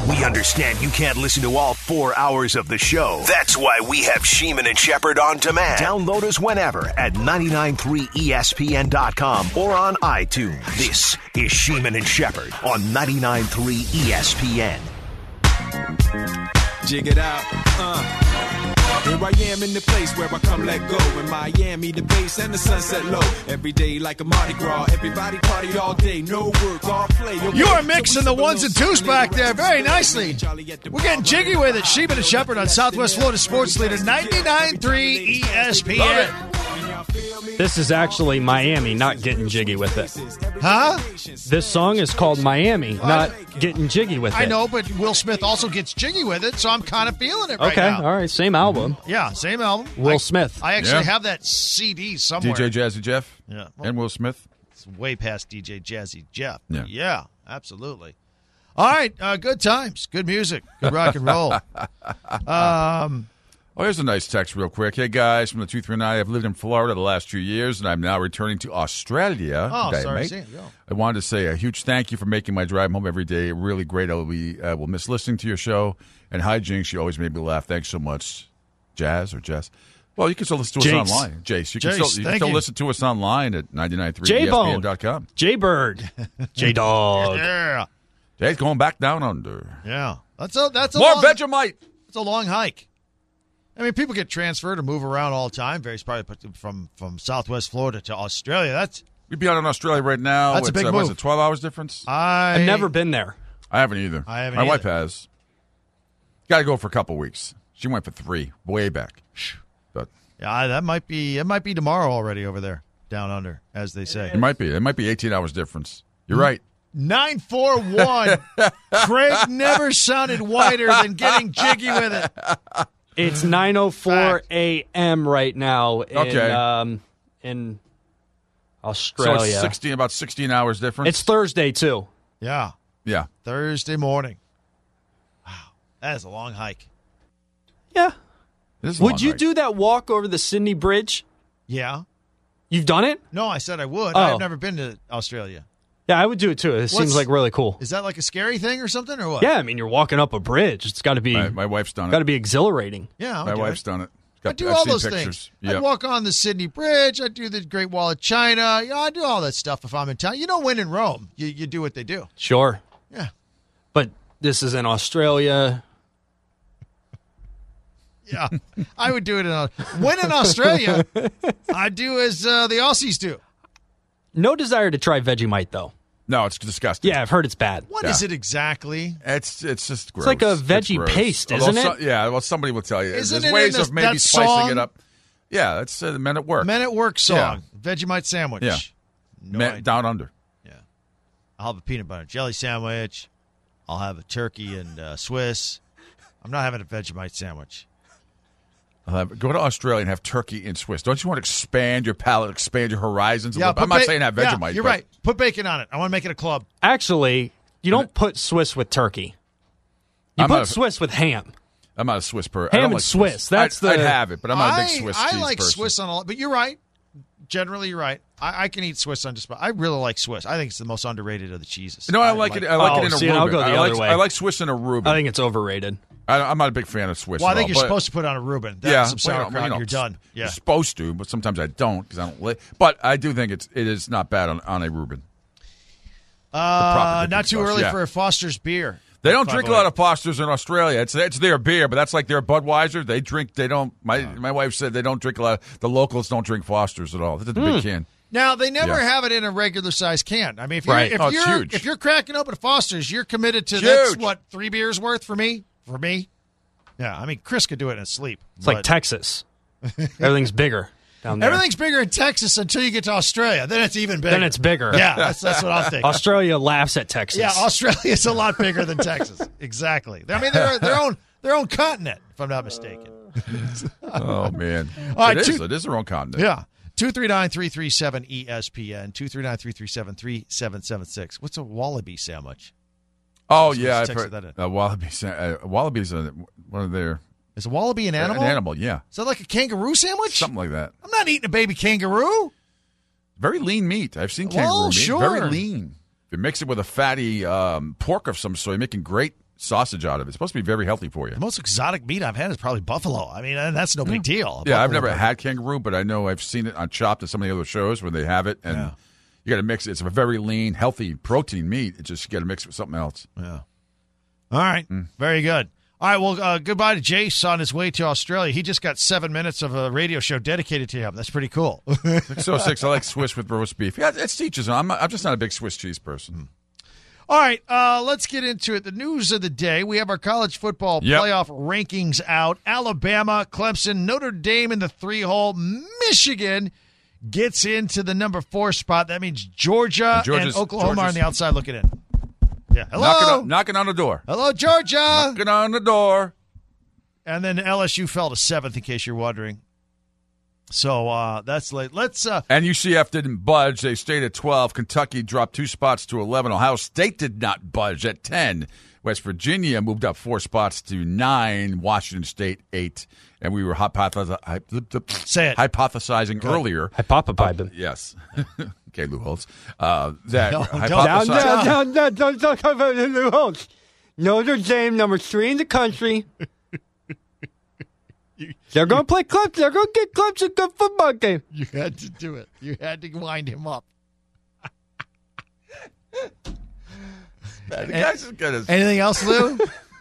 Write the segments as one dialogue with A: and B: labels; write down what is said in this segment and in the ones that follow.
A: We understand you can't listen to all 4 hours of the show. That's why we have Sheeman and Shepherd on demand. Download us whenever at 993ESPN.com or on iTunes. This is Sheeman and Shepherd on 99.3 ESPN.
B: Jig it out. Here I am in the place where I come let go. In Miami, the bass and the sunset low. Every day like a Mardi Gras. Everybody party all day. No work, all play. Okay.
C: You are mixing the ones and twos back there very nicely. We're getting jiggy with it. Sheeman and Shepherd on Southwest Florida Sports Leader 99.3 ESPN.
D: This is actually Miami, not getting jiggy with it.
C: Huh?
D: This song is called Miami, not getting jiggy with it.
C: I know, but Will Smith also gets jiggy with it, so I'm kind of feeling it right now.
D: Okay, all right, same album.
C: Yeah, same album.
D: Will Smith.
C: I actually have that CD somewhere.
E: DJ Jazzy Jeff
C: Yeah.
E: and Will Smith.
C: It's way past DJ Jazzy Jeff.
E: Yeah.
C: Absolutely. All right, good times, good music, good rock and roll.
E: Here's a nice text real quick. Hey, guys, from the 239, I've lived in Florida the last 2 years, and I'm now returning to Australia.
C: Oh,
E: Okay,
C: sorry
E: mate.
C: to see you go.
E: I wanted to say a huge thank you for making my drive home every day really great. I will miss listening to your show. And hi, Jinx, you always made me laugh. Thanks so much. Jazz or Jess? Well, you can still listen to us online. Jace, you can still listen to us online at 99.3ESPN.com.
D: J-Bird. J-Dog.
C: Yeah.
E: Jay's going back down under.
C: Yeah. That's a
E: More
C: long,
E: Vegemite.
C: It's a long hike. I mean, people get transferred or move around all the time. Various probably from Southwest Florida to Australia.
E: We'd be out in Australia right now.
C: That's a big move.
E: Was it 12 hours difference?
D: I've never been there.
E: I haven't either. My wife has. Got to go for a couple weeks. She went for 3, way back. But
C: yeah, that might be tomorrow already over there, down under, as they say.
E: It might be. It might be 18 hours difference. You're right.
C: 941. Craig never sounded whiter than getting jiggy with it.
D: It's 9:04 a.m. right now in Australia.
E: So it's about 16 hours difference.
D: It's Thursday, too.
C: Yeah.
E: Yeah.
C: Thursday morning. Wow. That is a long hike.
D: Yeah. Would you
E: hike.
D: do that walk over the Sydney Bridge?
C: Yeah.
D: You've done it?
C: No, I said I would.
D: Oh.
C: I've never been to Australia.
D: Yeah, I would do it, too. It seems like really cool.
C: Is that like a scary thing or something, or what?
D: Yeah, I mean, you're walking up a bridge. It's got to be...
E: My wife's done it.
D: Got to be exhilarating.
C: Yeah,
E: my wife's done it.
C: I do all those things. I walk on the Sydney Bridge. I do the Great Wall of China. Yeah, I do all that stuff if I'm in town. You know, when in Rome, you do what they do.
D: Sure.
C: Yeah.
D: But this is in Australia.
C: Yeah, I would do it when in Australia. I do as the Aussies do.
D: No desire to try Vegemite, though.
E: No, it's disgusting.
D: Yeah, I've heard it's bad.
C: What is it exactly?
E: It's just gross.
D: It's like a veggie paste, isn't it?
E: Well, somebody will tell you.
C: Isn't
E: There's
C: it
E: ways
C: in
E: of maybe spicing
C: song?
E: it up. Yeah, it's Men at Work.
C: Men at Work song. Vegemite sandwich.
E: Yeah.
C: No
E: Down Under.
C: Yeah. I'll have a peanut butter jelly sandwich. I'll have a turkey and Swiss. I'm not having a Vegemite sandwich.
E: Go to Australia and have turkey and Swiss. Don't you want to expand your palate, expand your horizons?
C: Yeah,
E: I'm not saying have Vegemite.
C: Yeah, you're right. Put bacon on it. I want to make it a club.
D: Actually, you don't put Swiss with turkey. You put Swiss with ham.
E: I'm not a Swiss person.
D: Ham and Swiss. That's
E: I'd have it, but I'm not a big Swiss cheese
C: I like
E: person.
C: Swiss on a lot, but you're right. Generally, you're right. I can eat Swiss on just about. I really like Swiss. I think it's the most underrated of the cheeses.
E: No, I like it. I like it in a Reuben.
D: I'll go the other way.
E: I like Swiss in a Reuben.
D: I think it's overrated.
E: I'm not a big fan of Swiss.
C: Well, I think you're supposed to put on a Reuben. That's some sauerkraut. You're done. Yeah,
E: you're supposed to, but sometimes I don't because I don't. But I do think it is not bad on a Reuben.
C: Not too early for a Foster's beer.
E: They don't drink a lot of Fosters in Australia. It's their beer, but that's like their Budweiser. They drink. They don't. My wife said they don't drink a lot. The locals don't drink Fosters at all. That's a big can.
C: Now they never have it in a regular size can. I mean, if you're cracking open a Foster's, you're committed to that's what 3 beers worth for me. For me, yeah. I mean, Chris could do it in his sleep.
D: It's like Texas. Everything's bigger down there.
C: Everything's bigger in Texas until you get to Australia. Then it's even bigger.
D: Then it's bigger.
C: Yeah, that's what I'm thinking.
D: Australia laughs at Texas.
C: Yeah, Australia's a lot bigger than Texas. Exactly. I mean, they're their own continent, if I'm not mistaken.
E: Oh man,
C: all right,
E: it is their own continent.
C: Yeah. 239-337-ESPN, 239-337-3776. What's a wallaby sandwich?
E: Oh, yeah. I've heard
C: that
E: wallaby's one of their...
C: Is a wallaby an animal?
E: An animal, yeah.
C: Is that like a kangaroo sandwich?
E: Something like that.
C: I'm not eating a baby kangaroo.
E: Very lean meat. I've seen kangaroo meat.
C: Sure.
E: Very lean. If you mix it with a fatty pork of some sort, you're making great sausage out of it. It's supposed to be very healthy for you.
C: The most exotic meat I've had is probably buffalo. I mean, that's no big deal.
E: Yeah, I've never had kangaroo, but I know I've seen it on Chopped at some of the other shows where they have it, and you got to mix it. It's a very lean, healthy protein meat. It just, you got to mix it with something else.
C: Yeah. All right. Very good. All right, well, goodbye to Jace on his way to Australia. He just got 7 minutes of a radio show dedicated to him. That's pretty cool.
E: 606, I like Swiss with roast beef. Yeah, it's teaches. I'm just not a big Swiss cheese person.
C: All right, let's get into it. The news of the day. We have our college football playoff rankings out. Alabama, Clemson, Notre Dame in the 3-hole. Michigan gets into the number 4 spot. That means Georgia and Oklahoma are on the outside looking in. Yeah. Hello?
E: Knocking on the door.
C: Hello, Georgia.
E: Knocking on the door.
C: And then LSU fell to 7th, in case you're wondering. So that's late. Let's.
E: And UCF didn't budge. They stayed at 12. Kentucky dropped 2 spots to 11. Ohio State did not budge at 10. West Virginia moved up 4 spots to 9. Washington State 8. And we were hypothesizing earlier.
D: Hypothesizing.
E: Yes. Okay, Lou Holtz.
D: Don't talk about Lou Holtz. Notre Dame, number 3 in the country. They're going to play Clemson. They're going to get Clemson a good football game.
C: You had to do it. You had to wind him up.
E: The guy's as good as...
C: Anything else, Lou?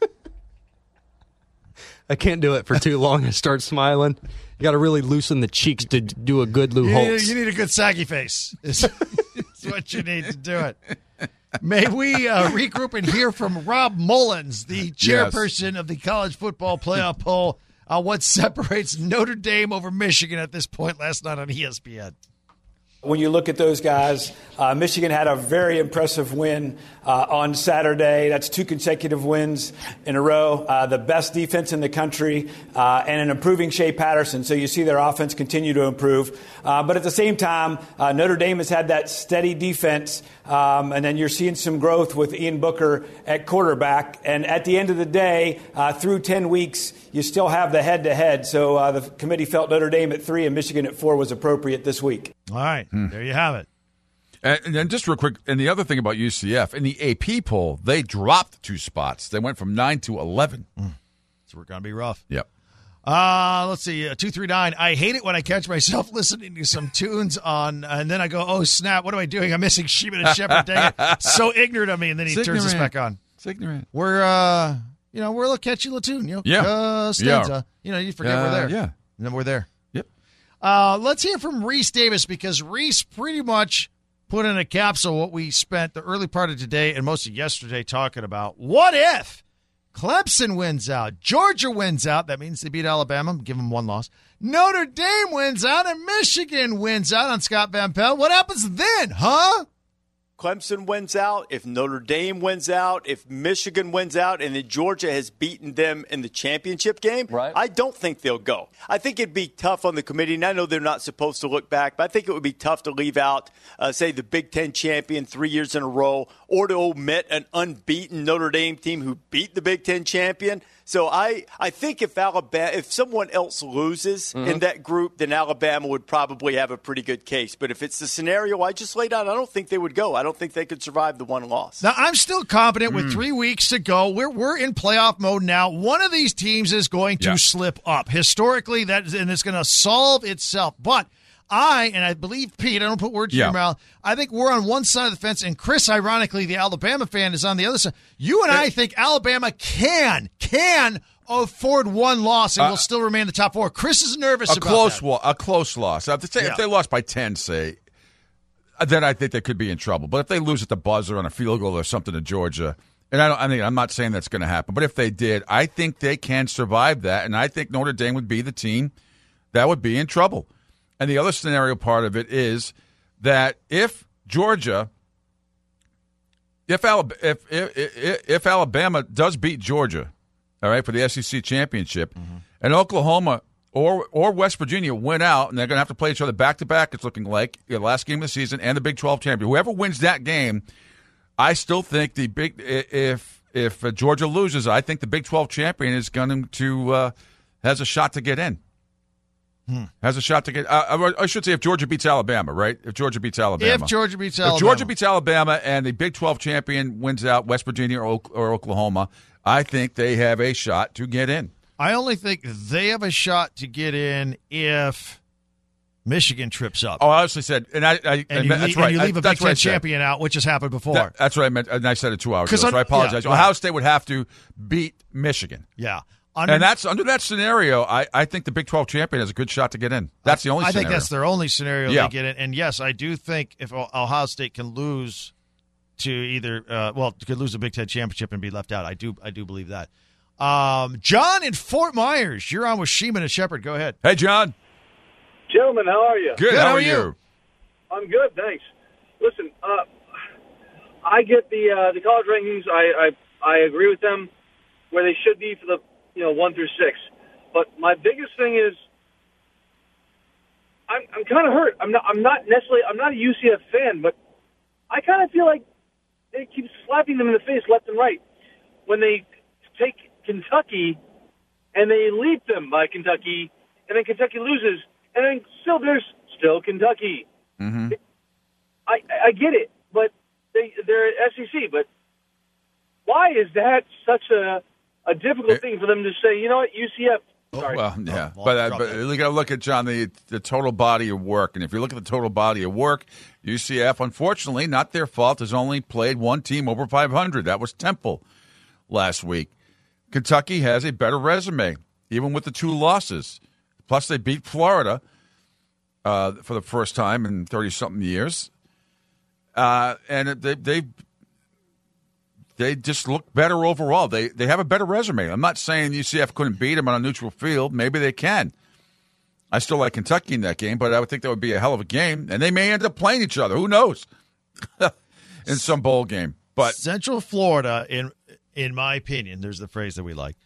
D: I can't do it for too long. I start smiling. You got to really loosen the cheeks to do a good Lou Holtz.
C: You need a good saggy face. It's what you need to do it. May we regroup and hear from Rob Mullins, the chairperson of the college football playoff poll, what separates Notre Dame over Michigan at this point last night on ESPN.
F: When you look at those guys, Michigan had a very impressive win on Saturday. That's 2 consecutive wins in a row. The best defense in the country and an improving Shea Patterson. So you see their offense continue to improve. But at the same time, Notre Dame has had that steady defense. And then you're seeing some growth with Ian Booker at quarterback. And at the end of the day, through 10 weeks, you still have the head-to-head. So the committee felt Notre Dame at 3 and Michigan at 4 was appropriate this week.
C: All right. There you have it.
E: And then just real quick, and the other thing about UCF, in the AP poll, they dropped 2 spots. They went from 9 to 11.
C: So we're going to be rough.
E: Yep.
C: Let's see. 239. I hate it when I catch myself listening to some tunes on, and then I go, oh, snap, what am I doing? I'm missing Sheeman and Shepard. Dang it. So ignorant of me. And then he turns us back on.
E: It's ignorant.
C: We're a little catchy little tune. Stanza. You forget we're there.
E: Yeah.
C: And then we're there.
E: Yep.
C: Let's hear from Reese Davis, because Reese pretty much put in a capsule what we spent the early part of today and most of yesterday talking about. What if Clemson wins out, Georgia wins out? That means they beat Alabama, give them 1 loss. Notre Dame wins out, and Michigan wins out on Scott Van Pelt. What happens then, huh?
G: Clemson wins out, if Notre Dame wins out, if Michigan wins out, and then Georgia has beaten them in the championship game, I don't think they'll go. I think it'd be tough on the committee, and I know they're not supposed to look back, but I think it would be tough to leave out, say, the Big Ten champion 3 years in a row, or to omit an unbeaten Notre Dame team who beat the Big Ten champion. So I think if someone else loses in that group, then Alabama would probably have a pretty good case. But if it's the scenario I just laid out, I don't think they would go. I don't think they could survive the 1 loss.
C: Now, I'm still confident with 3 weeks to go. We're in playoff mode now. One of these teams is going to slip up. Historically, and it's going to solve itself. But I believe Pete, I don't put words in your mouth, I think we're on one side of the fence, and Chris, ironically, the Alabama fan, is on the other side. You and I think Alabama can afford 1 loss and will still remain in the top 4. Chris is nervous about that.
E: A close loss. If they lost by 10, say, then I think they could be in trouble. But if they lose at the buzzer on a field goal or something to Georgia, and I'm not saying that's going to happen, but if they did, I think they can survive that, and I think Notre Dame would be the team that would be in trouble. And the other scenario part of it is that if Alabama does beat Georgia, all right, for the SEC championship, and Oklahoma or West Virginia win out, and they're going to have to play each other back-to-back, it's looking like, the last game of the season, and the Big 12 champion. Whoever wins that game, I still think if Georgia loses, I think the Big 12 champion is going to has a shot to get in. has a shot to get. I should say if Georgia beats Alabama, right? If Georgia beats Alabama,
C: If Georgia beats Alabama,
E: if Georgia beats Alabama, and the Big 12 champion wins out West Virginia or Oklahoma, I think they have a shot to get in.
C: I only think they have a shot to get in if Michigan trips up.
E: Oh, I honestly said, that's right.
C: And you leave a Big Ten champion out, which has happened before.
E: That's what I meant, and I said it 2 hours ago, so I apologize. Ohio State would have to beat Michigan.
C: Yeah.
E: And that's under that scenario, I think the Big 12 champion has a good shot to get in. That's the only scenario.
C: I think that's their only scenario they get in. And, yes, I do think if Ohio State can lose to either could lose the Big Ten championship and be left out. I do believe that. John in Fort Myers, you're on with Sheeman and Shepard. Go ahead.
E: Hey, John.
H: Gentlemen, how are you?
E: Good. How are you?
H: I'm good, thanks. Listen, I get the college rankings. I agree with them where they should be for the 1 through 6. But my biggest thing is I'm kind of hurt. I'm not a UCF fan, but I kind of feel like they keep slapping them in the face left and right when they take Kentucky and they leap them by Kentucky, and then Kentucky loses, and then there's still Kentucky.
E: Mm-hmm.
H: I get it, but they're SEC. But why is that such a difficult thing for them to say? You know what, UCF. Sorry.
E: Well, yeah, but you got to look at, John, the total body of work, and if you look at the total body of work, UCF, unfortunately, not their fault, has only played one team over 500. That was Temple last week. Kentucky has a better resume, even with the 2 losses. Plus, they beat Florida for the first time in 30-something years, and they just look better overall. They have a better resume. I'm not saying UCF couldn't beat them on a neutral field. Maybe they can. I still like Kentucky in that game, but I would think that would be a hell of a game, and they may end up playing each other. Who knows? In some bowl game. But
C: Central Florida, in my opinion, there's the phrase that we like.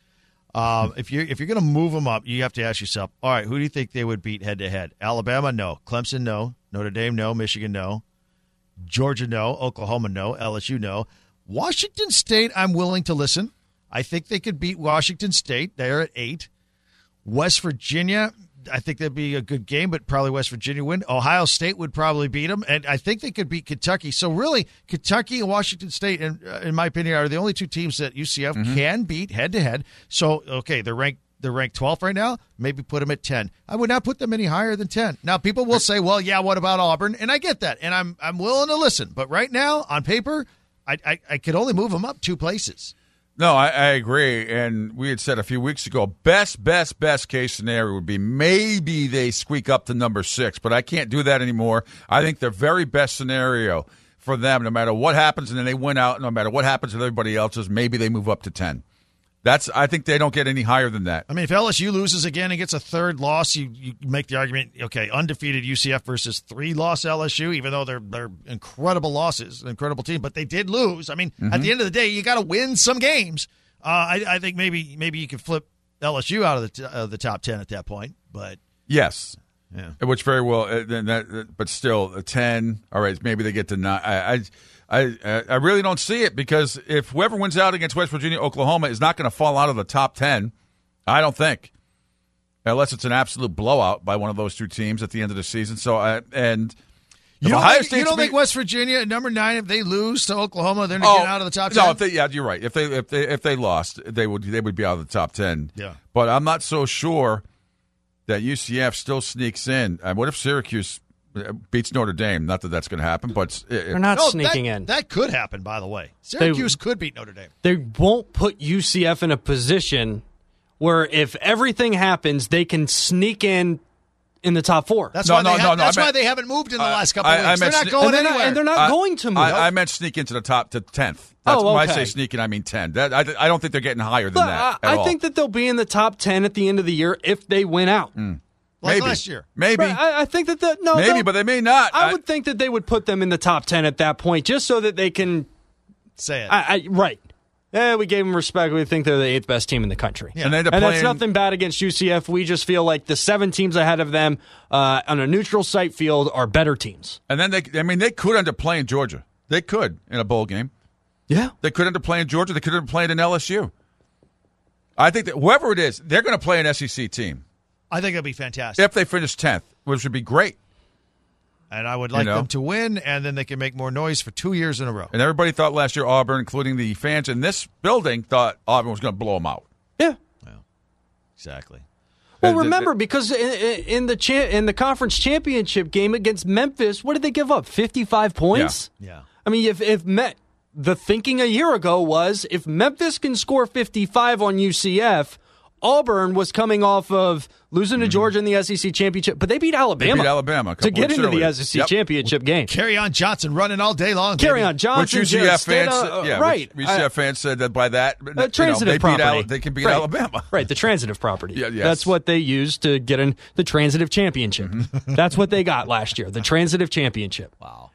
C: If you're going to move them up, you have to ask yourself, all right, who do you think they would beat head-to-head? Alabama, no. Clemson, no. Notre Dame, no. Michigan, no. Georgia, no. Oklahoma, no. LSU, no. Washington State, I'm willing to listen. I think they could beat Washington State. They're at 8. West Virginia, I think that'd be a good game, but probably West Virginia win. Ohio State would probably beat them, and I think they could beat Kentucky. So really, Kentucky and Washington State, in my opinion, are the only 2 teams that UCF can beat head-to-head. So, okay, they're ranked 12th right now. Maybe put them at 10. I would not put them any higher than 10. Now, people will say, well, yeah, what about Auburn? And I get that, and I'm willing to listen. But right now, on paper, I could only move them up 2 places.
E: No, I agree. And we had said a few weeks ago, best case scenario would be maybe they squeak up to number 6, but I can't do that anymore. I think the very best scenario for them, no matter what happens, and then they win out, no matter what happens with everybody else, is maybe they move up to 10. I think they don't get any higher than that.
C: I mean, if LSU loses again and gets a 3rd loss, you make the argument, okay, undefeated UCF versus 3-loss LSU, even though they're incredible losses, an incredible team, but they did lose. I mean, at the end of the day, you got to win some games. I think maybe you can flip LSU out of the top 10 at that point, but
E: yes,
C: yeah,
E: which very well, but still a 10. All right, maybe they get to 9. I really don't see it, because if whoever wins out against West Virginia, Oklahoma is not going to fall out of the top 10, I don't think, unless it's an absolute blowout by one of those 2 teams at the end of the season. So,
C: you don't think West Virginia at number 9, if they lose to Oklahoma, they're going to get out of the top 10?
E: No, you're right. If they lost, they would be out of the top 10.
C: Yeah,
E: but I'm not so sure that UCF still sneaks in. What if Syracuse beats Notre Dame? Not that that's going to happen, but
D: they're not sneaking in.
C: That could happen, by the way. Syracuse could beat Notre Dame.
D: They won't put UCF in a position where if everything happens, they can sneak in the top 4.
C: That's why they haven't moved in the last couple of weeks. They're not going anywhere.
D: And they're not going to move.
E: I meant sneak into the top to 10th. When I say sneaking, I mean 10. I don't think they're getting higher than that at all.
D: I think that they'll be in the top 10 at the end of the year if they win out.
C: Like last year.
E: Maybe.
D: Right, I think that
E: but they may not.
D: I would think that they would put them in the top 10 at that point, just so that they can
C: say it.
D: Right. We gave them respect. We think they're the 8th best team in the country.
C: Yeah.
E: And
D: that's nothing bad against UCF. We just feel like the 7 teams ahead of them on a neutral site field are better teams.
E: And then they could end up playing Georgia. They could in a bowl game.
D: Yeah.
E: They could end up playing Georgia. They could end up playing in LSU. I think that whoever it is, they're going to play an SEC team.
C: I think it'll be fantastic.
E: If they finish 10th, which would be great.
C: And I would like them to win, and then they can make more noise for 2 years in a row.
E: And everybody thought last year Auburn, including the fans in this building, thought Auburn was going to blow them out.
D: Yeah.
C: Well, exactly.
D: Well, remember, because in the conference championship game against Memphis, what did they give up? 55 points?
C: Yeah.
D: I mean, the thinking a year ago was if Memphis can score 55 on UCF, Auburn was coming off of losing to Georgia in the SEC championship, but they beat Alabama.
E: They beat Alabama
D: to get into the SEC championship game.
C: Carry-on Johnson running all day long.
D: Carry-on Johnson,
E: which UCF fans,
D: right?
E: Which UCF fans said that by that,
D: transitive property.
E: They can beat Alabama.
D: Right, the transitive property.
E: Yes.
D: That's what they used to get in the transitive championship. That's what they got last year, the transitive championship.
C: Wow.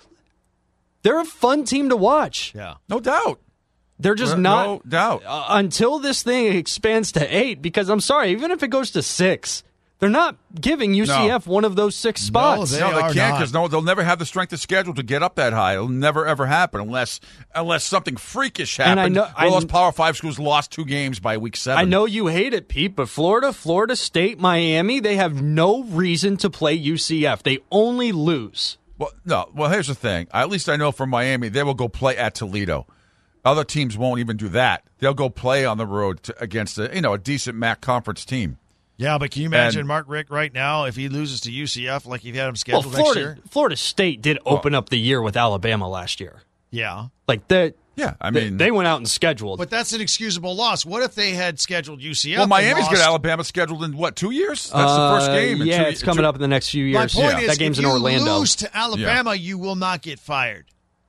D: They're a fun team to watch.
C: Yeah.
E: No doubt.
D: They're just not.
E: No doubt.
D: Until this thing expands to 8, because I'm sorry, even if it goes to 6, they're not giving UCF one of those 6 spots.
C: They
E: can't, because they'll never have the strength of schedule to get up that high. It'll never, ever happen unless something freakish happens. Those Power 5 schools lost 2 games by week 7.
D: I know you hate it, Pete, but Florida State, Miami, they have no reason to play UCF. They only lose.
E: Well, here's the thing. At least I know from Miami, they will go play at Toledo. Other teams won't even do that. They'll go play on the road against a decent MAC conference team.
C: Yeah, but can you imagine Mark Richt right now if he loses to UCF like he had him scheduled next year?
D: Florida State did open up the year with Alabama last year.
C: Yeah.
D: Like that.
E: Yeah, I mean,
D: they went out and scheduled.
C: But that's an excusable loss. What if they had scheduled UCF?
E: Well, Miami's got Alabama scheduled in, 2 years? That's the first game.
D: Yeah, it's coming up in the next few years.
C: My point is,
D: that game's
C: if
D: in Orlando.
C: you lose to Alabama, you will not get fired.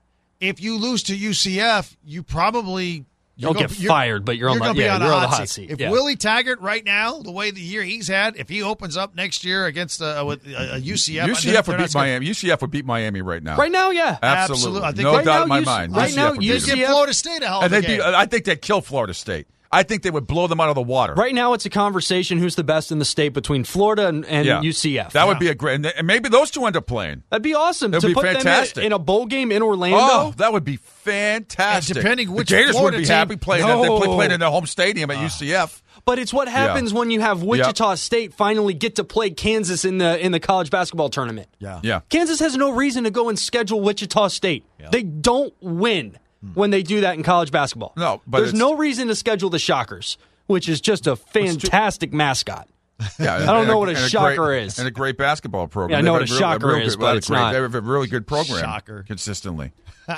C: If you lose to UCF, you probably...
D: You'll get fired, but you're on the hot seat.
C: If Willie Taggart right now, the way the year he's had, if he opens up next year against with UCF,
E: UCF would beat Miami. UCF would beat Miami right now.
D: Right now, yeah,
E: absolutely.
C: I think
E: no doubt in my mind.
D: Right now,
C: UCF give Florida State a hell of a game.
E: I think they'd kill Florida State. I think they would blow them out of the water.
D: Right now, it's a conversation who's the best in the state between Florida and UCF.
E: That would be a great, and maybe those two end up playing.
D: That'd be awesome.
E: That'd be fantastic.
D: Them in a bowl game in Orlando.
E: Oh, that would be fantastic.
C: Depending which
E: the Gators
C: Florida
E: would be
C: team,
E: happy playing that. They played in their home stadium at UCF.
D: But it's what happens when you have Wichita State finally get to play Kansas in the college basketball tournament.
E: Yeah.
D: Kansas has no reason to go and schedule Wichita State. Yeah. They don't win when they do that in college basketball.
E: No, but
D: there's no reason to schedule the Shockers, which is just a fantastic mascot.
E: Yeah,
D: I don't know what a shocker is.
E: And a great basketball program.
D: Yeah, I know what a shocker is, but it's not.
E: They have a really good program consistently.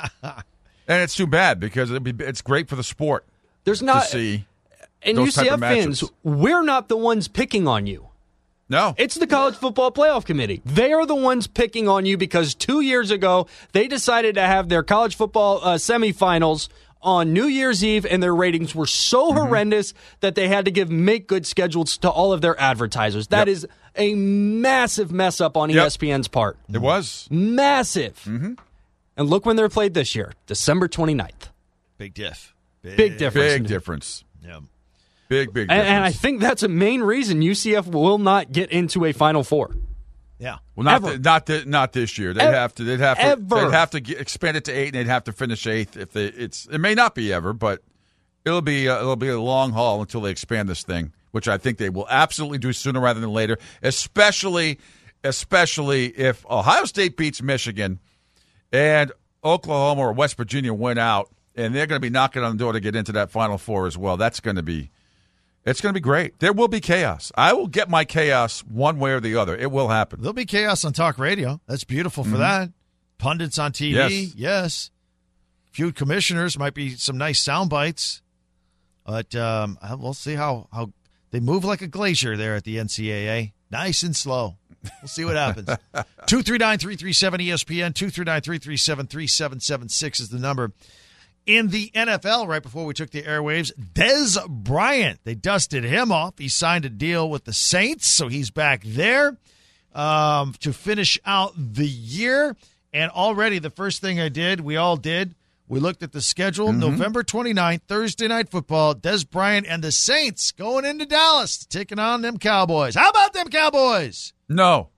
E: And it's too bad because it's great for the sport to see.
D: And UCF fans, we're not the ones picking on you.
E: No.
D: It's the College Football Playoff Committee. They are the ones picking on you because 2 years ago, they decided to have their college football semifinals on New Year's Eve, and their ratings were so horrendous that they had to make good schedules to all of their advertisers. That is a massive mess up on ESPN's part.
E: It was.
D: Massive. Mm-hmm. And look when they're played this year, December 29th.
C: Big diff.
D: Big difference.
E: Big difference.
C: Yeah.
E: Big difference.
D: And I think that's a main reason UCF will not get into a Final Four.
C: Yeah.
E: Well, not this year. They'd have to expand it to 8, and they'd have to finish 8th. It may not be ever, but it'll be a long haul until they expand this thing, which I think they will absolutely do sooner rather than later. Especially if Ohio State beats Michigan, and Oklahoma or West Virginia win out, and they're going to be knocking on the door to get into that Final Four as well. It's going to be great. There will be chaos. I will get my chaos one way or the other. It will happen.
C: There'll be chaos on talk radio. That's beautiful for that. Pundits on TV, yes. Few commissioners, might be some nice sound bites. But we'll see how they move like a glacier there at the NCAA. Nice and slow. We'll see what happens. 239-337-ESPN, 239-337-3776 is the number. In the NFL, right before we took the airwaves, Dez Bryant, they dusted him off. He signed a deal with the Saints, so he's back there to finish out the year. And already the first thing we looked at the schedule. November 29th, Thursday Night Football, Dez Bryant and the Saints going into Dallas, taking on them Cowboys. How about them Cowboys?
E: No.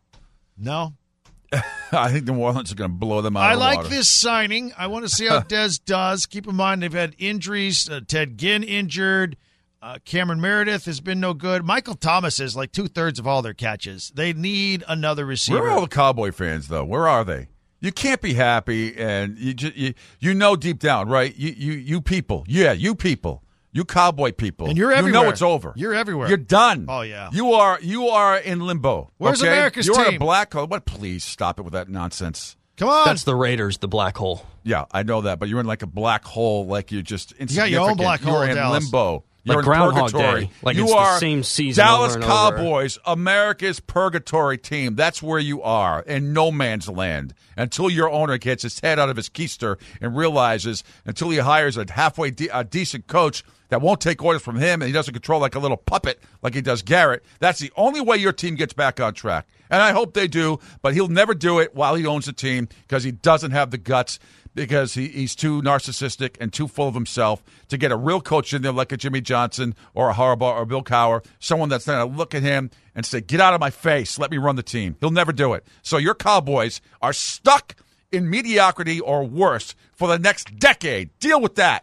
E: I think New Orleans is going to blow them out of the
C: water. I
E: water.
C: like this signing. I want to see how Dez does. Keep in mind they've had injuries. Ted Ginn injured. Cameron Meredith has been no good. Michael Thomas is like 2/3 of all their catches. They need another receiver.
E: Where are all the Cowboy fans, though? Where are they? You can't be happy, and you know deep down, right? You people, you people, you Cowboy people,
C: and you're everywhere.
E: You know it's over.
C: You're everywhere.
E: You're done.
C: Oh yeah.
E: You are in limbo.
C: Where's
E: okay?
C: America's
E: you're
C: team?
E: You're a black hole. What? Please stop it with that nonsense.
C: Come on.
D: That's the Raiders, the black hole.
E: Yeah, I know that, but you're in like a black hole, like you're just insignificant.
C: You got your own black hole
E: You're in
C: Dallas.
E: limbo.
D: Like
E: You're in
D: Groundhog
E: purgatory.
D: Day. Like
E: you
D: it's
E: are
D: the same season
E: Dallas
D: over and
E: Cowboys, America's purgatory team. That's where you are, in no man's land. Until your owner gets his head out of his keister and realizes, until he hires a halfway decent coach that won't take orders from him and he doesn't control like a little puppet like he does Garrett, that's the only way your team gets back on track. And I hope they do, but he'll never do it while he owns the team because he doesn't have the guts, because he's too narcissistic and too full of himself to get a real coach in there like a Jimmy Johnson or a Harbaugh or Bill Cowher, someone that's going to look at him and say, get out of my face, let me run the team. He'll never do it. So your Cowboys are stuck in mediocrity or worse for the next decade. Deal with that.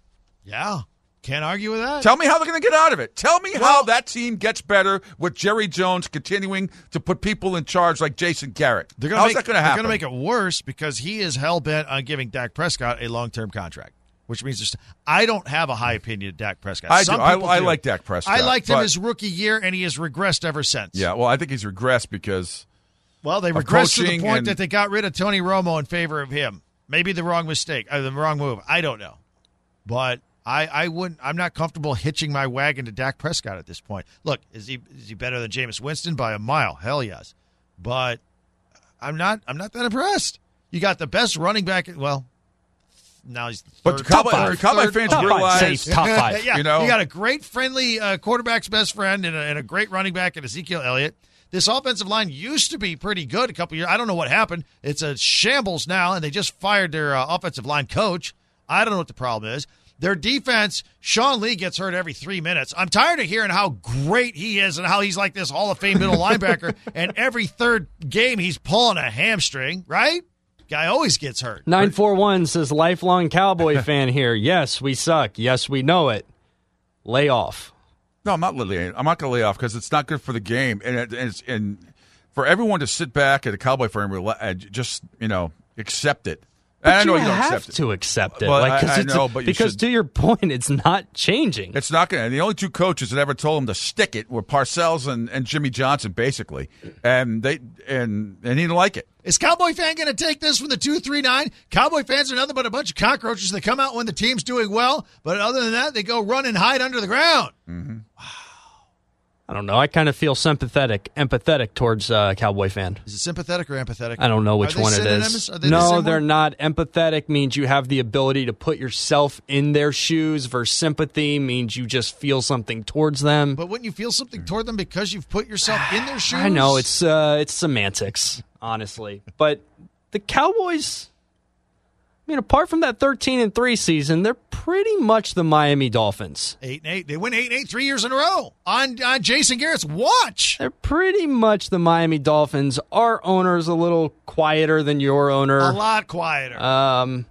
C: Yeah. Can't argue with that.
E: Tell me how they're going to get out of it. Tell me how that team gets better with Jerry Jones continuing to put people in charge like Jason Garrett. How's that going to happen?
C: They're going to make it worse because he is hell-bent on giving Dak Prescott a long-term contract, which means I don't have a high opinion of Dak Prescott.
E: I do. I like Dak Prescott.
C: I liked him his rookie year, and he has regressed ever since.
E: Yeah, well, I think he's regressed because
C: they regressed to the point that they got rid of Tony Romo in favor of him. Maybe the wrong mistake, the wrong move. I don't know. But I'm not comfortable hitching my wagon to Dak Prescott at this point. Look, is he better than Jameis Winston by a mile? Hell yes. But I'm not that impressed. You got the best running back. Well, now he's third.
E: But Cowboy fans realize
D: top five.
C: Yeah,
E: you know,
C: you got a great friendly quarterback's best friend and a great running back in Ezekiel Elliott. This offensive line used to be pretty good a couple years. I don't know what happened. It's a shambles now, and they just fired their offensive line coach. I don't know what the problem is. Their defense, Sean Lee gets hurt every 3 minutes. I'm tired of hearing how great he is and how he's like this Hall of Fame middle linebacker, and every third game he's pulling a hamstring, right? Guy always gets hurt.
D: 941 says, lifelong Cowboy fan here. Yes, we suck. Yes, we know it. Lay off.
E: No, I'm not going to lay off because it's not good for the game. And for everyone to sit back at a Cowboy fan and just, accept it.
D: But
E: I know
D: you
E: don't
D: have to accept it.
E: Well, I know, but
D: because to your point, it's not changing.
E: It's not going to. The only two coaches that ever told him to stick it were Parcells and Jimmy Johnson, basically, and he didn't like it.
C: Is Cowboy fan going to take this from the 239? Cowboy fans are nothing but a bunch of cockroaches that come out when the team's doing well, but other than that, they go run and hide under the ground.
E: Mm-hmm.
C: Wow.
D: I don't know. I kind of feel empathetic towards Cowboy fan.
C: Is it sympathetic or empathetic?
D: I don't know which one it is. No, they're not. Empathetic means you have the ability to put yourself in their shoes, versus sympathy means you just feel something towards them.
C: But wouldn't you feel something toward them because you've put yourself in their shoes?
D: I know. It's semantics, honestly. But the Cowboys, apart from that 13-3 season, they're pretty much the Miami Dolphins.
C: 8-8. They win 8-8 3 years in a row on Jason Garrett's watch.
D: They're pretty much the Miami Dolphins. Our owner's a little quieter than your owner.
C: A lot quieter.
D: And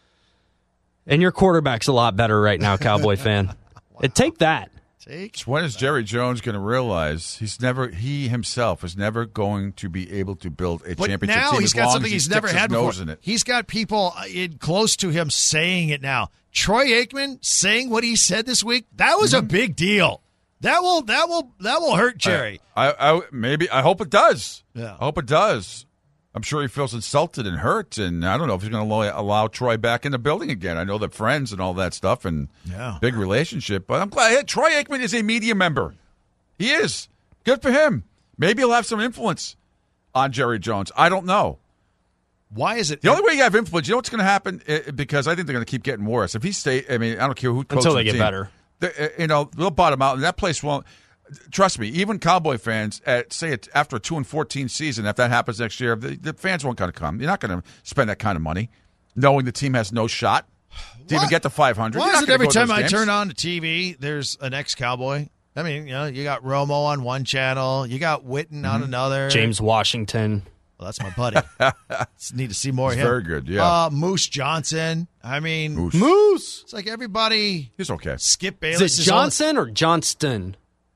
D: your quarterback's a lot better right now, Cowboy fan. Wow. It'd take that.
E: When is Jerry Jones going to realize he himself is never going to be able to build a championship team?
C: Now he's got something
E: he's
C: never had before.
E: In it.
C: He's got people close to him saying it now. Troy Aikman saying what he said this week, that was a big deal. That will hurt Jerry.
E: I hope it does.
C: Yeah.
E: I hope it does. I'm sure he feels insulted and hurt, and I don't know if he's going to allow Troy back in the building again. I know they're friends and all that stuff and big relationship, but I'm glad Troy Aikman is a media member. He is. Good for him. Maybe he'll have some influence on Jerry Jones. I don't know.
C: Why is it?
E: The only way you have influence, you know what's going to happen? Because I think they're going to keep getting worse. If he stays, I don't care who coaches
D: until they
E: the
D: get
E: team,
D: better.
E: They'll bottom out, and that place won't. Trust me, even Cowboy fans, after a 2-14 season, if that happens next year, the fans won't going to come. You're not going to spend that kind of money, knowing the team has no shot to even get to 500.
C: Why is it every time I turn on the TV, there's an ex-Cowboy? You got Romo on one channel, you got Witten on another,
D: James Washington.
C: Well, that's my buddy. Need to see more of him.
E: Very good, yeah.
C: Moose Johnson. I mean,
D: Moose.
C: It's like everybody.
E: He's okay.
C: Skip Bayless.
D: Is it Johnson or Johnston?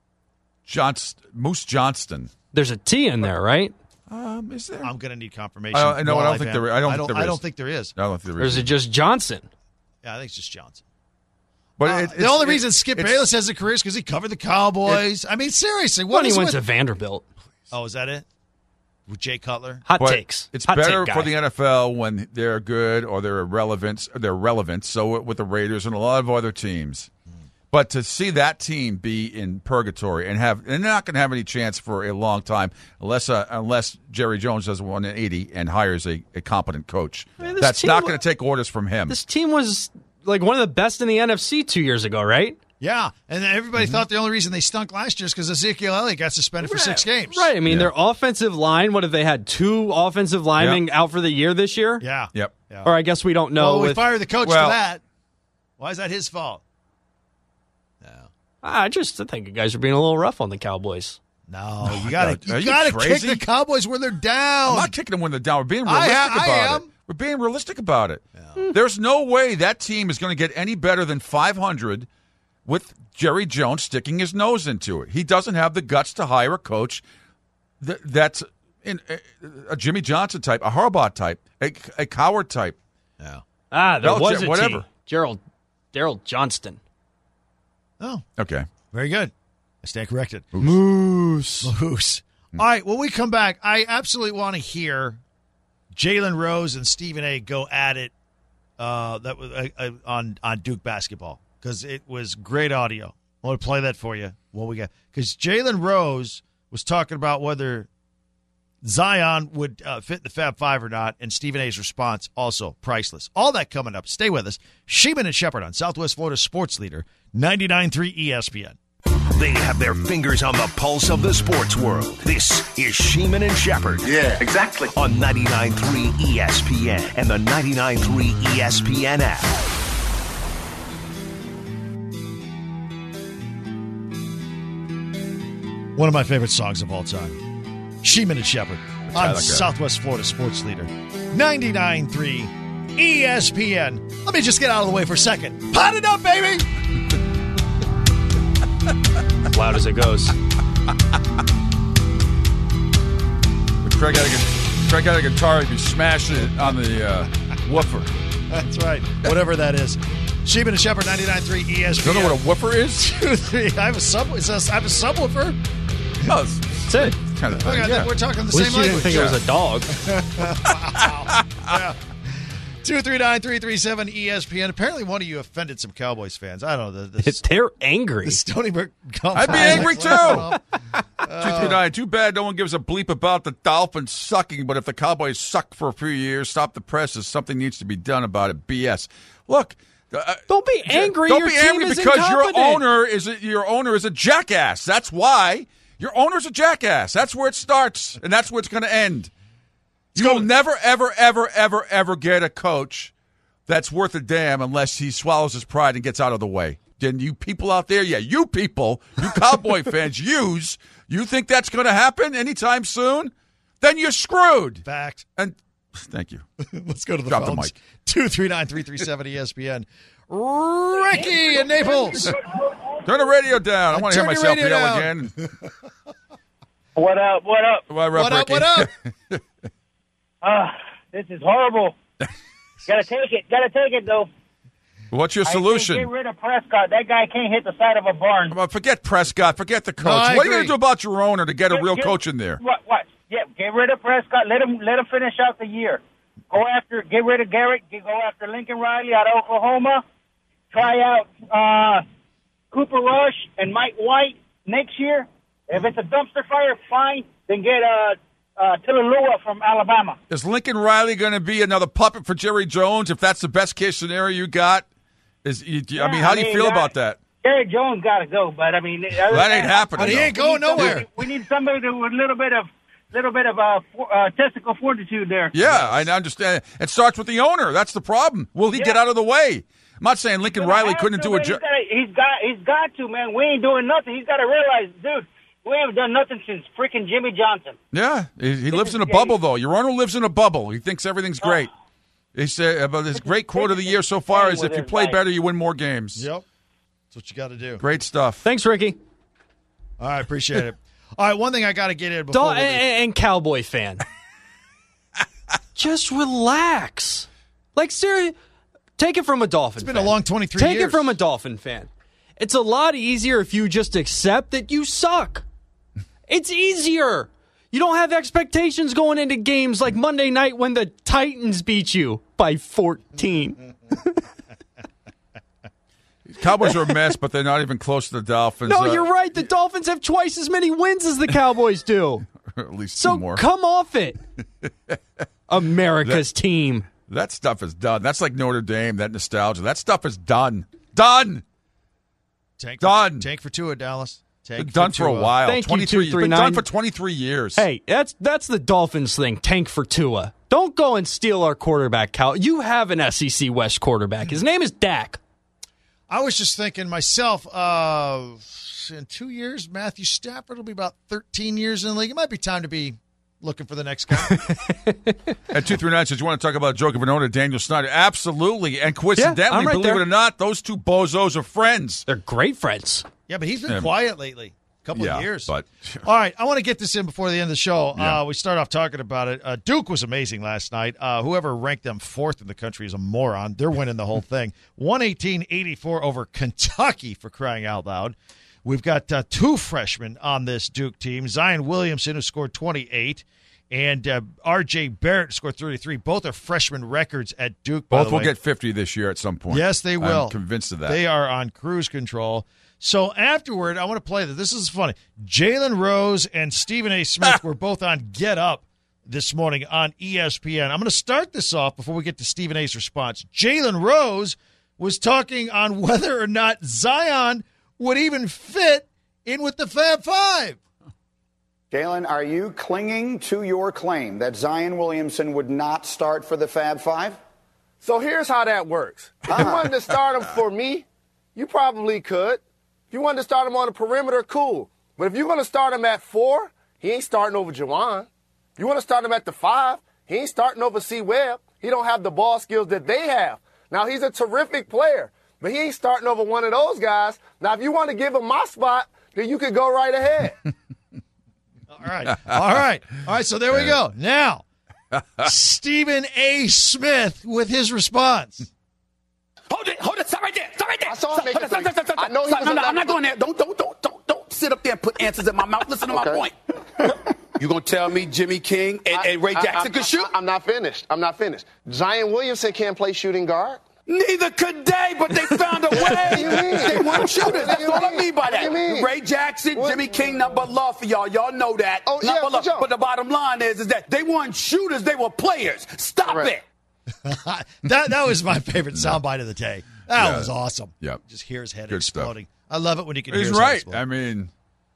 E: Moose Johnston.
D: There's a T in there, right?
E: Is there?
C: I'm going to need confirmation.
E: I don't think there is.
C: I don't think there is.
E: I don't think there
D: Or
E: is.
D: is it just Johnson?
C: Yeah, I think it's just Johnson.
E: But
C: The only reason Skip Bayless has a career is because he covered the Cowboys. I mean, seriously.
D: When he went to Vanderbilt.
C: Oh, is that it? With Jay Cutler?
D: Hot takes.
E: It's
D: Hot
E: better
D: take
E: for
D: guy.
E: the NFL when they're good or they're irrelevant. They're relevant. So with the Raiders and a lot of other teams. But to see that team be in purgatory and they're not going to have any chance for a long time unless Jerry Jones does 180 and hires a competent coach. That's not going to take orders from him.
D: This team was like one of the best in the NFC 2 years ago, right?
C: Yeah, and everybody thought the only reason they stunk last year is because Ezekiel Elliott got suspended for 6 games.
D: Right. I mean, their offensive line, what if they had 2 offensive linemen out for the year this year?
C: Yeah.
E: Yep.
C: Yeah.
D: Or I guess we don't know.
C: Well, we fired the coach for that. Why is that his fault?
D: I think you guys are being a little rough on the Cowboys.
C: No, you got to kick
E: crazy?
C: the Cowboys when they're down.
E: I'm not kicking them when they're down. We're being realistic about it. We're being realistic about it. Yeah. There's no way that team is going to get any better than 500 with Jerry Jones sticking his nose into it. He doesn't have the guts to hire a coach that's a Jimmy Johnson type, a Harbaugh type, a Coward type.
C: Yeah.
D: There was a
E: whatever.
D: Daryl Johnston.
C: Oh.
E: Okay.
C: Very good. I stand corrected. Moose. All right, when we come back, I absolutely want to hear Jalen Rose and Stephen A. go at it that was on Duke basketball because it was great audio. I want to play that for you. What we got? Because Jalen Rose was talking about whether Zion would fit the Fab Five or not, and Stephen A.'s response also priceless. All that coming up. Stay with us. Sheeman and Shepard on Southwest Florida Sports Leader 99.3 ESPN.
A: They have their fingers on the pulse of the sports world. This is Sheeman and Shepard.
I: Yeah, exactly.
A: On 99.3 ESPN and the 99.3 ESPN app.
C: One of my favorite songs of all time. Sheeman and Shepard on Southwest Florida Sports Leader 99.3 ESPN. Let me just get out of the way for a second. Pot it up, baby!
D: Loud as it goes.
E: Craig got a guitar, he'd be smashing it on the woofer.
C: That's right. Whatever that is. Sheeman and Shepard 99.3 ESPN.
E: You don't know what a woofer is?
C: 2, 3. I have a subwoofer.
E: No, that's it. Kind of thing. Yeah.
C: We're talking the
D: At least
C: same
D: you
C: language.
D: didn't think it was a dog.
C: Yeah. 239-337 ESPN. Apparently, one of you offended some Cowboys fans. I don't know.
D: They're angry.
C: The Stony Brook.
E: I'd be angry too. 239. Too bad no one gives a bleep about the Dolphins sucking. But if the Cowboys suck for a few years, stop the presses. Something needs to be done about it. BS. Look.
D: Don't be angry.
E: Don't
D: Your
E: be
D: team
E: angry
D: is
E: because
D: incompetent.
E: your owner is a jackass. That's why your owner's a jackass. That's where it starts, and that's where it's going to end. You'll never, ever, ever, ever, ever get a coach that's worth a damn unless he swallows his pride and gets out of the way. Then you people out there, you people, you Cowboy fans, you think that's going to happen anytime soon? Then you're screwed.
C: Fact.
E: And thank you.
C: Let's go to the
E: Drop
C: phones.
E: the mic.
C: 239-337 ESPN. Ricky in Naples.
E: Turn the radio down. I want to hear
C: Turn your
E: myself
C: radio
E: yell
C: down.
E: again.
H: What up? What up?
C: What up?
H: This is horrible. Gotta take it, though.
E: What's your
H: I
E: solution?
H: think get rid of Prescott. That guy can't hit the side of a barn.
E: Well, forget Prescott. Forget the coach.
C: No, I
E: what are you going
C: agree.
E: to do about your owner to get a real coach in there?
H: What? Yeah, get rid of Prescott. Let him finish out the year. Get rid of Garrett. Go after Lincoln Riley out of Oklahoma. Try out Cooper Rush and Mike White next year. If it's a dumpster fire, fine. Then get Tallulah from Alabama.
E: Is Lincoln Riley going to be another puppet for Jerry Jones if that's the best case scenario you got? How do you feel about that?
H: Jerry Jones got to go, but I mean
E: that ain't happening.
C: But he ain't going nowhere.
H: We need somebody with a little bit of testicle fortitude there.
E: Yeah, I understand. It starts with the owner. That's the problem. Will he get out of the way? I'm not saying Lincoln Riley couldn't do a job.
H: He's got to, man. We ain't doing nothing. He's got to realize, dude,
I: We haven't done nothing since freaking Jimmy Johnson.
E: Yeah, he lives in a bubble, though. Your owner lives in a bubble. He thinks everything's great. He said about his great quote of the year so far is, if you play better, you win more games.
C: Yep. That's what you got to do.
E: Great stuff.
D: Thanks, Ricky.
C: All right, appreciate it. All right, one thing I got to get in before
D: and Cowboy fan. Just relax. Like, seriously, take it from a Dolphin fan.
C: It's been a long 23 years.
D: Take it from a Dolphin fan. It's a lot easier if you just accept that you suck. It's easier. You don't have expectations going into games like Monday night when the Titans beat you by 14.
E: Cowboys are a mess, but they're not even close to the Dolphins.
D: No, you're right. The Dolphins have twice as many wins as the Cowboys do.
E: At least two more.
D: So come off it. America's team.
E: That stuff is done. That's like Notre Dame, that nostalgia. That stuff is done. Done. Done.
C: Tank for Tua, Dallas.
E: Done for a while.
D: Thank you,
E: 23. Been done for 23 years.
D: Hey, that's the Dolphins thing. Tank for Tua. Don't go and steal our quarterback, Cal. You have an SEC West quarterback. His name is Dak.
C: I was just thinking myself, in 2 years, Matthew Stafford will be about 13 years in the league. It might be time to be looking for the next guy.
E: At 239 says, you want to talk about Joe Vanona, Daniel Snyder? Absolutely. And coincidentally, believe it or not, those two bozos are friends.
D: They're great friends.
C: Yeah, but he's been quiet lately. A couple of years.
E: But
C: all right, I want to get this in before the end of the show.
E: Yeah.
C: We start off talking about it. Duke was amazing last night. Whoever ranked them fourth in the country is a moron. They're winning the whole thing. 118-84 over Kentucky, for crying out loud. We've got two freshmen on this Duke team. Zion Williamson, who scored 28, and R.J. Barrett scored 33. Both are freshman records at Duke, by
E: both
C: the
E: will
C: way.
E: get 50 this year at some point.
C: Yes, they will.
E: I'm convinced of that.
C: They are on cruise control. So afterward, I want to play this. This is funny. Jalen Rose and Stephen A. Smith were both on Get Up this morning on ESPN. I'm going to start this off before we get to Stephen A.'s response. Jalen Rose was talking on whether or not Zion would even fit in with the Fab Five.
J: Jalen, are you clinging to your claim that Zion Williamson would not start for the Fab Five?
K: So here's how that works. If you wanted to start him for me, you probably could. If you wanted to start him on the perimeter, cool. But if you're going to start him at 4, he ain't starting over Juwan. If you want to start him at the 5, he ain't starting over C. Webb. He don't have the ball skills that they have. Now, he's a terrific player, but he ain't starting over one of those guys. Now, if you want to give him my spot, then you could go right ahead.
C: All right. So there we go. Now, Stephen A. Smith with his response.
L: Hold it, stop right there.
K: I saw him make a three.
L: I know he was I'm not going there. Don't sit up there and put answers in my mouth. Listen to my point. You gonna tell me Jimmy King and Ray Jackson could shoot?
K: I'm not finished. Zion Williamson can't play shooting guard.
L: Neither could they, but they found a way. They weren't shooters. That's all I mean by that. Ray Jackson, Jimmy King, nothing but love for y'all. Y'all know that.
K: Oh, yeah,
L: but love. But the bottom line is that they weren't shooters. They were players. Stop it.
C: that was my favorite soundbite of the day. That was awesome.
E: Yep.
C: Just hear his head
E: Good
C: exploding.
E: Stuff.
C: I love it when you can hear
E: He's
C: his
E: right.
C: head explode.
E: I mean,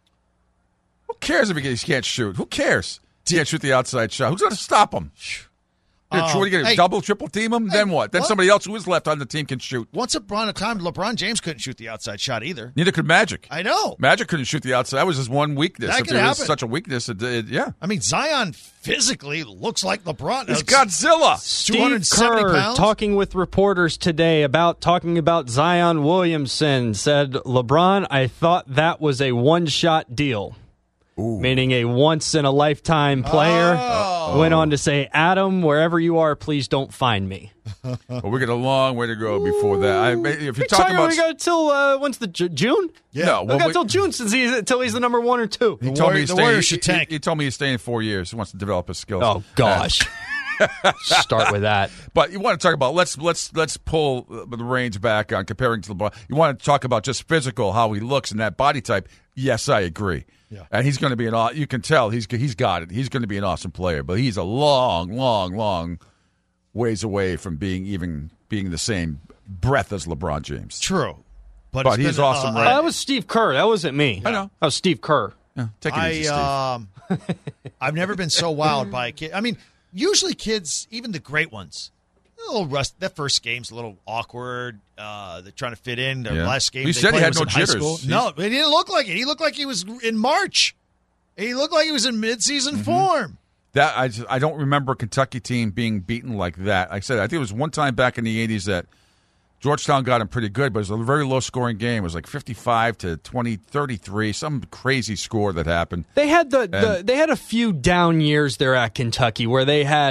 E: who cares if he can't shoot? Who cares? He can't shoot the outside shot. Who's going to stop him? What are you going to double, triple team him? Then what? Then somebody else who is left on the team can shoot.
C: Once upon a time, LeBron James couldn't shoot the outside shot either.
E: Neither could Magic.
C: I know.
E: Magic couldn't shoot the outside. That was his one weakness.
C: That
E: if
C: could
E: there
C: happen.
E: was such a weakness, yeah.
C: I mean, Zion physically looks like LeBron.
E: It's Godzilla.
D: Steve
C: 270
D: Kerr,
C: pounds.
D: talking with reporters today talking about Zion Williamson, said, LeBron, I thought that was a one-shot deal.
E: Ooh.
D: Meaning a once-in-a-lifetime player. Went on to say, Adam, wherever you are, please don't find me.
E: Well, we got a long way to go before that. If you're talking about,
D: we got till when's the June?
E: Yeah, no,
D: we got till June until he's the number 1 or 2.
E: He told me
C: the Warriors should tank.
E: He told me he's staying 4 years. He wants to develop his skills.
D: Oh gosh, start with that.
E: But you want to talk about let's pull the reins back on comparing to LeBron. You want to talk about just physical, how he looks and that body type. Yes, I agree. Yeah. And he's going to be you can tell he's got it. He's going to be an awesome player, but he's a long ways away from being the same breadth as LeBron James.
C: True.
E: But he's awesome. Right?
D: That was Steve Kerr. That wasn't me.
E: I know.
D: That was Steve Kerr.
E: Yeah, take it easy, Steve.
C: I've never been so wowed by a kid. I mean, usually kids, even the great ones, a little rust. That first game's a little awkward. They're trying to fit in. Their last game,
E: he said he had no jitters.
C: No, it didn't look like it. He looked like he was in March. He looked like he was in midseason form.
E: That I don't remember a Kentucky team being beaten like that. Like I said, I think it was one time back in the 80s that Georgetown got him pretty good, but it was a very low-scoring game. It was like 55 to 33, some crazy score that happened.
D: They had they had a few down years there at Kentucky where they had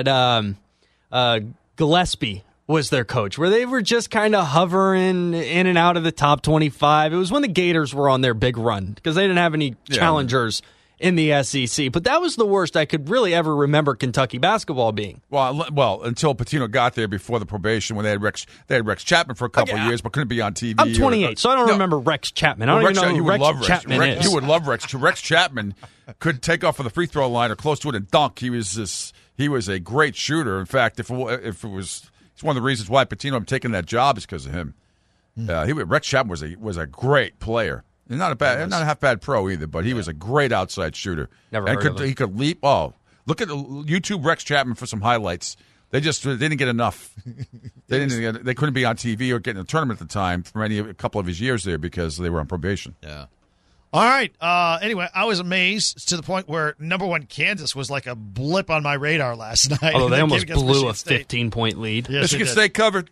D: Gillespie was their coach, where they were just kind of hovering in and out of the top 25. It was when the Gators were on their big run because they didn't have any challengers in the SEC. But that was the worst I could really ever remember Kentucky basketball being.
E: Well, until Pitino got there before the probation when they had Rex Chapman for a couple of years, but couldn't be on TV.
D: I'm 28, so I don't remember Rex Chapman. I don't even know who Rex Chapman is.
E: You would love Rex. Rex Chapman could take off for the free throw line or close to it and dunk. He was a great shooter. In fact, if it was, it's one of the reasons why Pitino had taken that job is because of him. Rex Chapman was a great player. Not a half bad pro either, but he was a great outside shooter.
D: Never heard of him.
E: He could leap. Oh, look at YouTube Rex Chapman for some highlights. They didn't get enough. They couldn't be on TV or get in a tournament at the time for a couple of his years there because they were on probation.
C: Yeah. All right. Anyway, I was amazed to the point where number 1 Kansas was like a blip on my radar last night.
D: Although they almost blew a 15-point lead.
C: Yes,
E: Michigan State covered.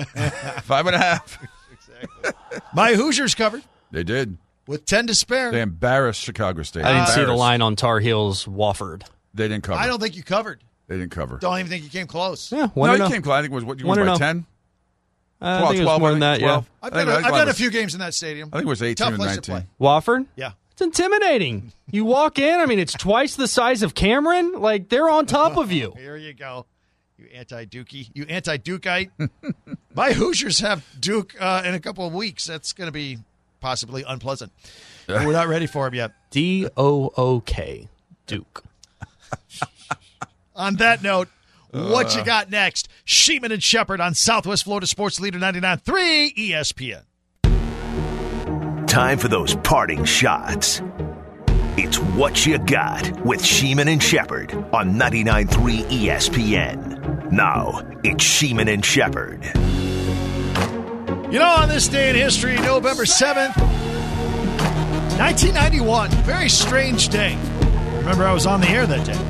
E: 5.5.
C: Exactly. My Hoosiers covered.
E: They did.
C: With 10 to spare.
E: They embarrassed Chicago State.
D: I didn't see the line on Tar Heels Wofford.
E: They didn't cover.
C: I don't think you covered.
E: They didn't cover.
C: Don't even think you came close.
D: Yeah,
E: no, you came close. I think it was, what, you won by 10?
D: 12, I think it was more than that,
E: 12.
C: I've done a few games in that stadium.
E: I think it was 18
C: Tough
E: or
C: place
E: 19.
C: to play.
D: Wofford?
C: Yeah.
D: It's intimidating. You walk in, I mean, it's twice the size of Cameron. Like, they're on top of you.
C: Here you go. You anti-Dukey. You anti-Dukeite. My Hoosiers have Duke in a couple of weeks. That's going to be possibly unpleasant. We're not ready for him yet.
D: D-O-O-K. Duke.
C: On that note, what you got next? Sheeman and Shepard on Southwest Florida Sports Leader 99.3 ESPN.
A: Time for those parting shots. It's What You Got with Sheeman and Shepard on 99.3 ESPN. Now, it's Sheeman and Shepard.
C: You know, on this day in history, November 7th, 1991, very strange day. Remember, I was on the air that day.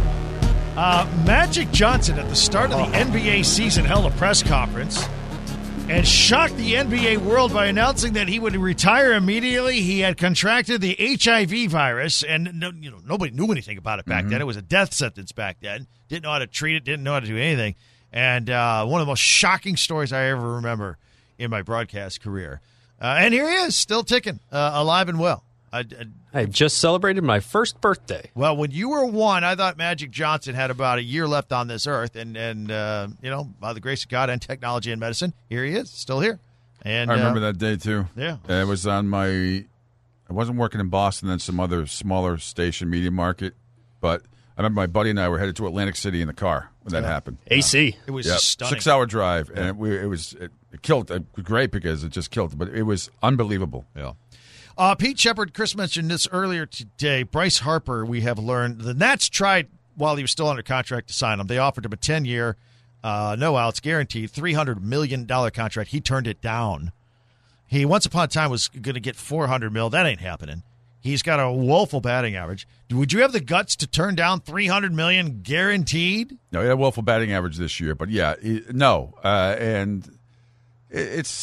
C: Magic Johnson, at the start of the NBA season, held a press conference and shocked the NBA world by announcing that he would retire immediately. He had contracted the HIV virus, and nobody knew anything about it back then. It was a death sentence back then. Didn't know how to treat it, didn't know how to do anything. And one of the most shocking stories I ever remember in my broadcast career. And here he is, still ticking, alive and well.
D: I just celebrated my first birthday.
C: Well, when you were 1, I thought Magic Johnson had about a year left on this earth. And by the grace of God and technology and medicine, here he is, still here. And
E: I remember that day, too.
C: Yeah.
E: It was on I wasn't working in Boston, then some other smaller station, Media Market. But I remember my buddy and I were headed to Atlantic City in the car when that happened.
D: AC.
C: It was stunning.
E: 6-hour drive. And it killed. Great because it just killed. But it was unbelievable.
C: Yeah. Pete Shepard, Chris mentioned this earlier today. Bryce Harper, we have learned, the Nats tried while he was still under contract to sign him. They offered him a 10-year, no outs, guaranteed, $300 million contract. He turned it down. He, once upon a time, was going to get $400 million. That ain't happening. He's got a woeful batting average. Would you have the guts to turn down $300 million guaranteed?
E: No, he had a woeful batting average this year. But, yeah, no. And it's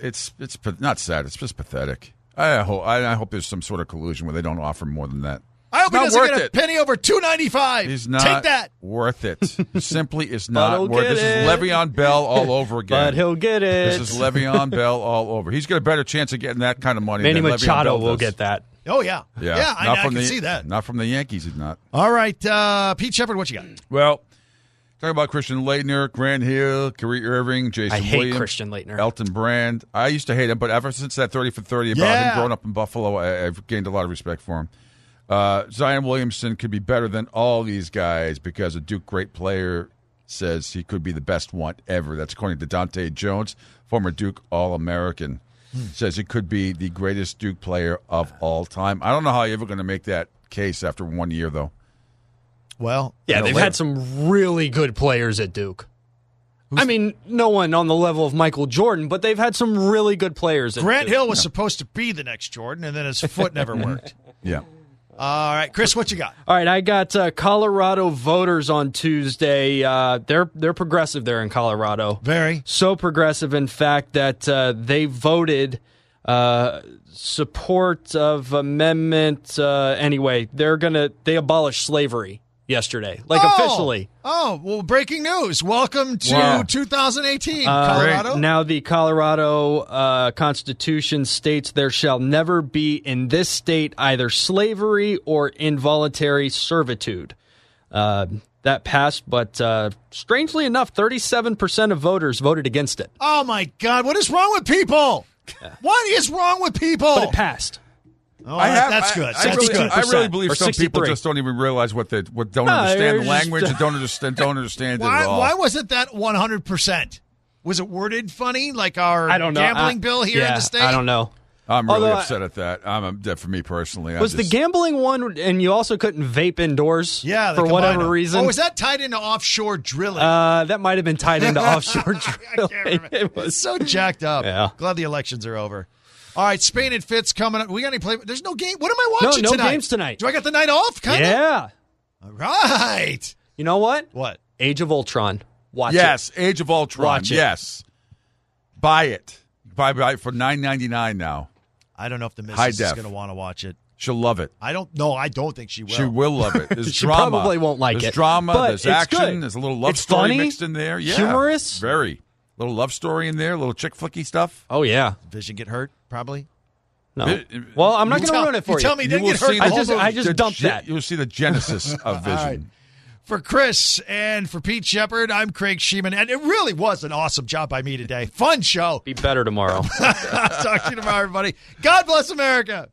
E: not sad. It's just pathetic. I hope there's some sort of collusion where they don't offer more than that.
C: I hope he doesn't get a penny over $295.
E: He's not
C: Take that.
E: worth it. He simply is not worth it. This is Le'Veon Bell all over again.
D: But he'll get it.
E: This is Le'Veon Bell all over. He's got a better chance of getting that kind of money
D: Manny
E: than Le'Veon Bell
D: will
E: does.
D: get that.
C: Oh, yeah. Yeah, I can see that.
E: Not from the Yankees, he's not.
C: All right, Pete Shepard, what you got?
E: Well, talking about Christian Laettner, Grant Hill, Kyrie Irving, Jason
D: Williams. I hate
E: Williams,
D: Christian Laettner.
E: Elton Brand. I used to hate him, but ever since that 30 for 30 about him growing up in Buffalo, I've gained a lot of respect for him. Zion Williamson could be better than all these guys because a Duke great player says he could be the best one ever. That's according to Dante Jones, former Duke All-American. Says he could be the greatest Duke player of all time. I don't know how you're ever going to make that case after 1 year, though.
C: Well,
D: yeah, they've had some really good players at Duke. I mean, no one on the level of Michael Jordan, but they've had some really good players at
C: Grant
D: Duke.
C: Hill was supposed to be the next Jordan, and then his foot never worked.
E: Yeah.
C: All right, Chris, what you got?
D: All right, I got Colorado voters on Tuesday. They're progressive there in Colorado.
C: Very.
D: So progressive, in fact, that they voted support of amendment. Anyway, they abolished slavery yesterday, officially.
C: Oh, well, breaking news. Welcome to 2018, Colorado.
D: Now the Colorado Constitution states there shall never be in this state either slavery or involuntary servitude. That passed, but strangely enough, 37% of voters voted against it.
C: Oh, my God. What is wrong with people? What is wrong with people?
D: But it passed.
C: Oh, that's good.
E: I really believe some people just don't even realize don't understand the language and don't understand it at all.
C: Why wasn't that 100%? Was it worded funny like our gambling bill here in the state?
D: I don't know.
E: I'm really upset at that. For me personally.
D: Was the gambling one, and you also couldn't vape indoors for whatever reason?
C: Oh, was that tied into offshore drilling?
D: That might have been tied into offshore drilling.
C: It was so jacked up.
D: Yeah.
C: Glad the elections are over. All right, Spain and Fitz coming up. We got any play? There's no game. What am I watching tonight?
D: No games tonight.
C: Do I got the night off?
D: Yeah.
C: All right.
D: You know what?
C: What?
D: Age of Ultron. Watch
E: it.
D: Age of Ultron.
E: Watch it. Yes. Buy it. Buy it for $9.99 now.
C: I don't know if the missus is going to want to watch it.
E: She'll love it.
C: I don't know. I don't think she will.
E: She will love it. There's
D: she
E: drama.
D: Probably won't like
E: there's
D: it.
E: Drama.
D: But
E: there's action.
D: Good.
E: There's a little love story
D: funny,
E: mixed in there. Yeah.
D: Humorous.
E: Very. Little love story in there. Little chick flicky stuff.
D: Oh, yeah.
C: Vision get hurt, probably.
D: No. Well, I'm not going to ruin it for you.
C: Tell me he didn't get hurt.
D: I just dumped that.
E: You'll see the genesis of Vision.
C: Right. For Chris and for Pete Shepard, I'm Craig Sheeman, and it really was an awesome job by me today. Fun show.
D: Be better tomorrow.
C: Talk to you tomorrow, everybody. God bless America.